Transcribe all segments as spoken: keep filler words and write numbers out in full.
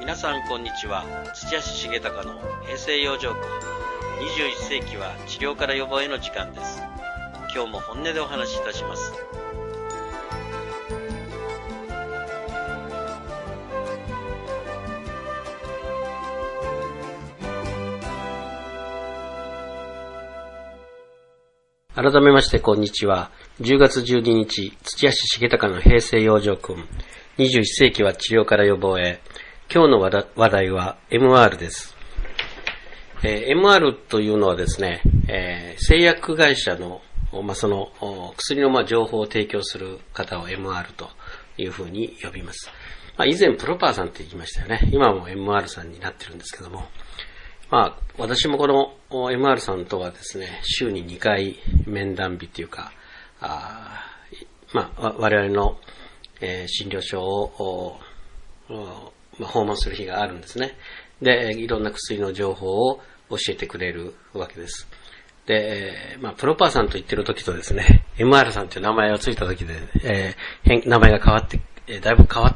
皆さんこんにちは。土屋重隆の平成養生訓。にじゅういっせいきは治療から予防への時間です。今日も本音でお話しいたします。改めましてこんにちは。じゅうがつじゅうににち、土屋重隆の平成養生訓。にじゅういっせいきは治療から予防へ。今日の話題は エムアール です。えー、エムアール というのはですね、えー、製薬会社の、まあ、その薬のまあ情報を提供する方を エムアール というふうに呼びます。まあ、以前プロパーさんって言いましたよね。今も エムアール さんになってるんですけども、まあ、私もこの エムアール さんとはですね、週ににかい面談日というか、あまあ、我々の、えー、診療所をまあ、訪問する日があるんですね。で、いろんな薬の情報を教えてくれるわけです。で、まあ、プロパーさんと言ってる時とですね、エムアール さんという名前がついた時で、えー、名前が変わって、だいぶ変わって、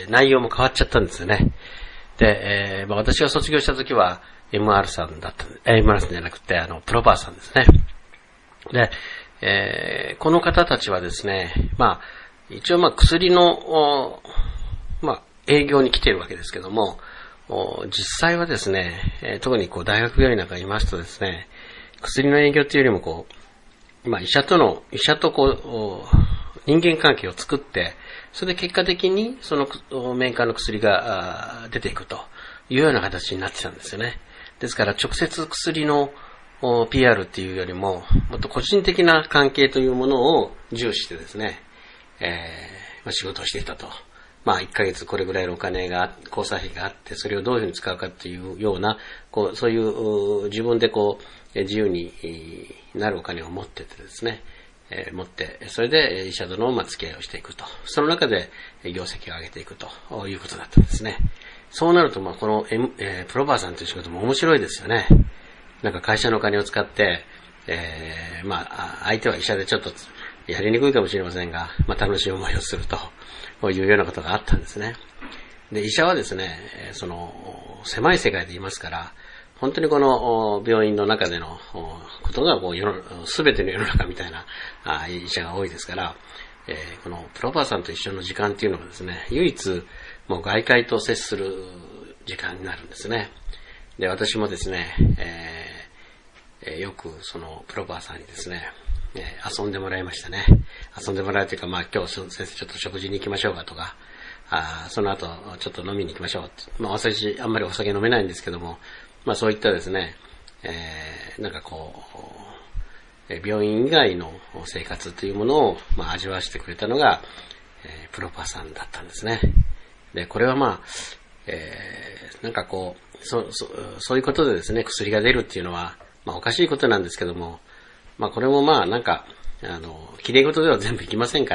内容も変わっちゃったんですよね。で、えーまあ、私が卒業した時は エムアール さんだった、エムアール さんじゃなくて、あの、プロパーさんですね。で、えー、この方たちはですね、まあ、一応まあ、薬の、まあ、営業に来ているわけですけども、実際はですね、特にこう大学病院なんかにいますとですね、薬の営業というよりもこう、まあ医者との、医者とこう、人間関係を作って、それで結果的にそのメーカーの薬が出ていくというような形になってたんですよね。ですから直接薬の ピーアール っていうよりも、もっと個人的な関係というものを重視してですね、えー、仕事をしていたと。まあ、いっかげつこれぐらいのお金が、交際費があって、それをどういうふうに使うかっていうような、こう、そういう、自分でこう、自由になるお金を持っててですね、えー、持って、それで医者との、まあ、付き合いをしていくと。その中で業績を上げていくということだったんですね。そうなると、まあ、この、M えー、プロバーさんという仕事も面白いですよね。なんか会社のお金を使って、えー、まあ、相手は医者でちょっとやりにくいかもしれませんが、まあ、楽しい思いをすると。こういうようなことがあったんですね。で、医者はですね、その、狭い世界でいますから、本当にこの病院の中でのことがこう、すべての世の中みたいな医者が多いですから、えー、このプロパーさんと一緒の時間っていうのがですね、唯一もう外界と接する時間になるんですね。で、私もですね、えー、よくそのプロパーさんにですね、遊んでもらいましたね。遊んでもらうというか、まあ今日先生ちょっと食事に行きましょうかとか、あその後ちょっと飲みに行きましょうって。まあ私あんまりお酒飲めないんですけども、まあそういったですね、えー、なんかこう、病院以外の生活というものを、まあ、味わわせてくれたのが、えー、プロパさんだったんですね。で、これはまあ、えー、なんかこう、そ、そ、そういうことでですね、薬が出るっていうのは、まあおかしいことなんですけども、まあこれもまあなんか、あの、綺麗事では全部いきませんから、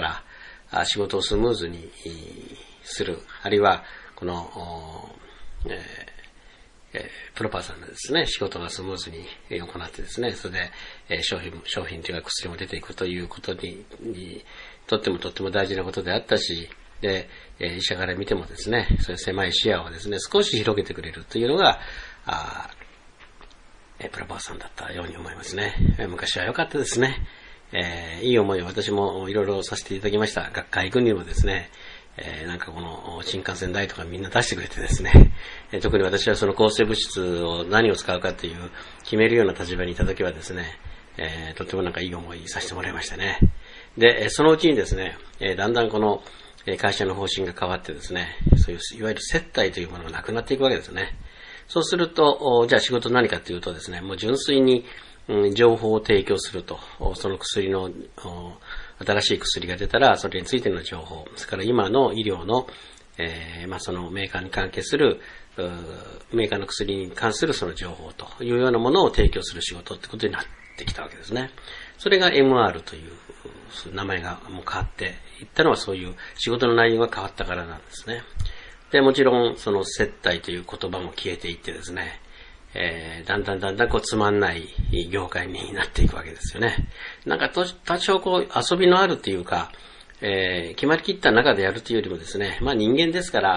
仕事をスムーズにする、あるいは、この、えーえー、プロパーさんのですね、仕事がスムーズに行ってですね、それで、えー、商品、商品というか薬も出ていくということに、にとってもとっても大事なことであったし、で、えー、医者から見てもですね、そういう狭い視野をですね、少し広げてくれるというのが、あプロパーさんだったように思いますね。昔は良かったですね。えー、いい思いを私もいろいろさせていただきました。学会行くにもですね、えー、なんかこの新幹線代とかみんな出してくれてですね、えー、特に私はその抗生物質を何を使うかっていう決めるような立場にいたときはですね、えー、とってもなんかいい思いさせてもらいましたね。で、そのうちにですね、えー、だんだんこの会社の方針が変わってですね、そういういわゆる接待というものがなくなっていくわけですね。そうすると、じゃあ仕事何かというとですね、もう純粋に、うん、情報を提供すると、その薬の、新しい薬が出たら、それについての情報、それから今の医療の、えー、まあそのメーカーに関係する、メーカーの薬に関するその情報というようなものを提供する仕事ってことになってきたわけですね。それが エムアール という名前がもう変わっていったのはそういう仕事の内容が変わったからなんですね。で、もちろん、その接待という言葉も消えていってですね、えー、だんだんだんだんこうつまんない業界になっていくわけですよね。なんか多少こう遊びのあるっていうか、えー、決まりきった中でやるというよりもですね、まあ人間ですから、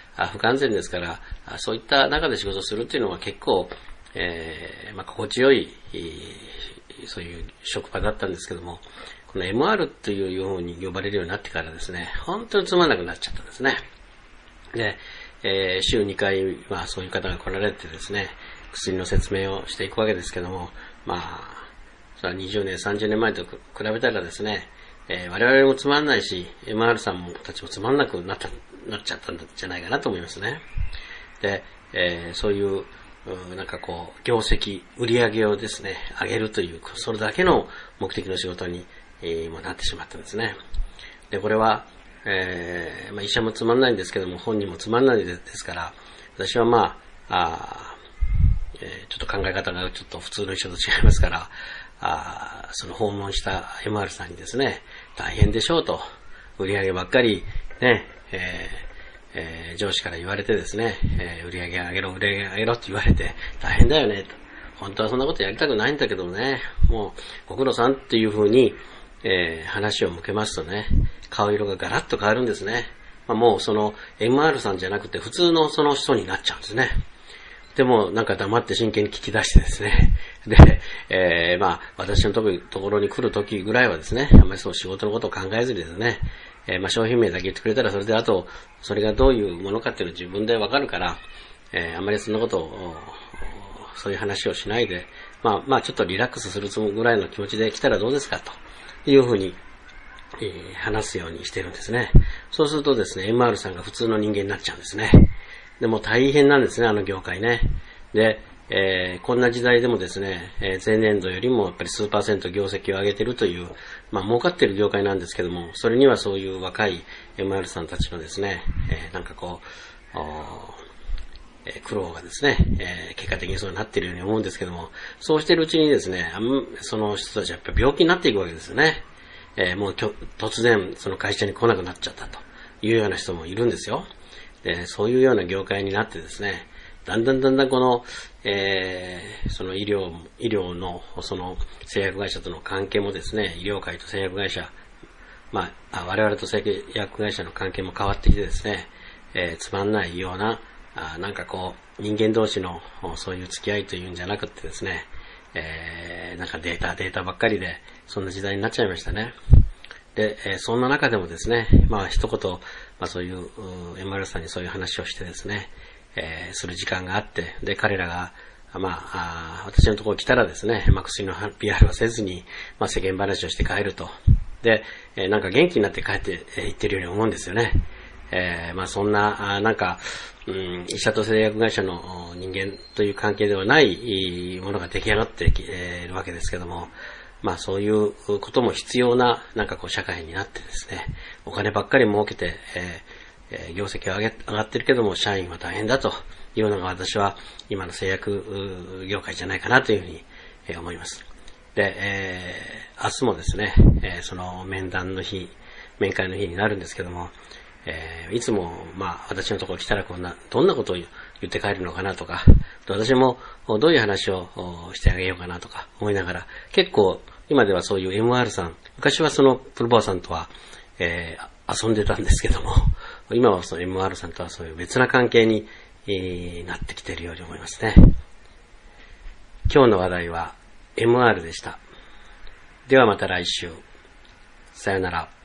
不完全ですから、そういった中で仕事をするっていうのは結構、えー、まあ、心地よい、そういう職場だったんですけども、この エムアール というように呼ばれるようになってからですね、本当につまんなくなっちゃったんですね。で、えー、週にかいはそういう方が来られてですね、薬の説明をしていくわけですけども、まあ、それはにじゅうねん、さんじゅうねんまえと比べたらですね、えー、我々もつまんないし、エムアール さんもたちもつまんなくなった、なっちゃったんじゃないかなと思いますね。で、えー、そういう、なんかこう、業績、売り上げをですね、上げるという、それだけの目的の仕事に、えー、もなってしまったんですね。で、これは、えーまあ、医者もつまんないんですけども、本人もつまんないですから、私はまあ、あえー、ちょっと考え方がちょっと普通の人と違いますから、あその訪問した エムアール さんにですね、大変でしょうと、売り上げばっかりね、えーえー、上司から言われてですね、えー、売り上げ上げろ、売り上げ上げろって言われて、大変だよねと。本当はそんなことやりたくないんだけどね、もうご苦労さんっていうふうに、えー、話を向けますとね、顔色がガラッと変わるんですね。まあ、もうその エムアール さんじゃなくて普通のその人になっちゃうんですね。でもなんか黙って真剣に聞き出してですね。で、えー、まあ私のところに来るときぐらいはですね、あんまりそう仕事のことを考えずにですね、えー、まあ商品名だけ言ってくれたらそれであと、それがどういうものかっていうのを自分でわかるから、えー、あんまりそんなことを、そういう話をしないで、まあまあちょっとリラックスするぐらいの気持ちで来たらどうですかというふうに、えー、話すようにしてるんですね。そうするとですね、エムアール さんが普通の人間になっちゃうんですね。でも大変なんですね、あの業界ね。で、えー、こんな時代でもですね、えー、前年度よりもやっぱり数パーセント業績を上げているという、まあ儲かっている業界なんですけども、それにはそういう若い エムアール さんたちのですね、えー、なんかこう、えー、苦労がですね、えー、結果的にそうなっているように思うんですけども、そうしているうちにですね、その人たちはやっぱり病気になっていくわけですよね。えー、もう突然その会社に来なくなっちゃったというような人もいるんですよ。で、そういうような業界になってですね、だんだんだんだんこの、えー、その医療、医療のその製薬会社との関係もですね、医療界と製薬会社、まあ、我々と製薬会社の関係も変わってきてですね、えー、つまんないような、あなんかこう、人間同士のそういう付き合いというんじゃなくてですね、えー、なんかデータ、データばっかりで、そんな時代になっちゃいましたね。で、えー、そんな中でもですね、まあ一言、まあそういう、エムアール さんにそういう話をしてですね、えー、する時間があって、で、彼らが、まあ、あ私のところに来たらですね、まあ薬の ピーアール はせずに、まあ世間話をして帰ると。で、えー、なんか元気になって帰ってい、えー、ってるように思うんですよね。えー、まあそんな、あなんか、うん、医者と製薬会社の人間という関係ではないものが出来上がっているわけですけども、まあそういうことも必要な、なんかこう社会になってですね、お金ばっかり儲けて、えー、業績は上げ、上がってるけども、社員は大変だというのが私は今の製薬業界じゃないかなというふうに思います。で、えー、明日もですね、えー、その面談の日、面会の日になるんですけども、えー、いつも、まあ、私のところ来たらこんな、どんなことを言って帰るのかなとか、私もどういう話をしてあげようかなとか思いながら、結構、今ではそういう エムアール さん、昔はそのプルボアさんとは、えー、遊んでたんですけども、今はその エムアール さんとはそういう別な関係に、えー、なってきているように思いますね。今日の話題は エムアール でした。ではまた来週。さよなら。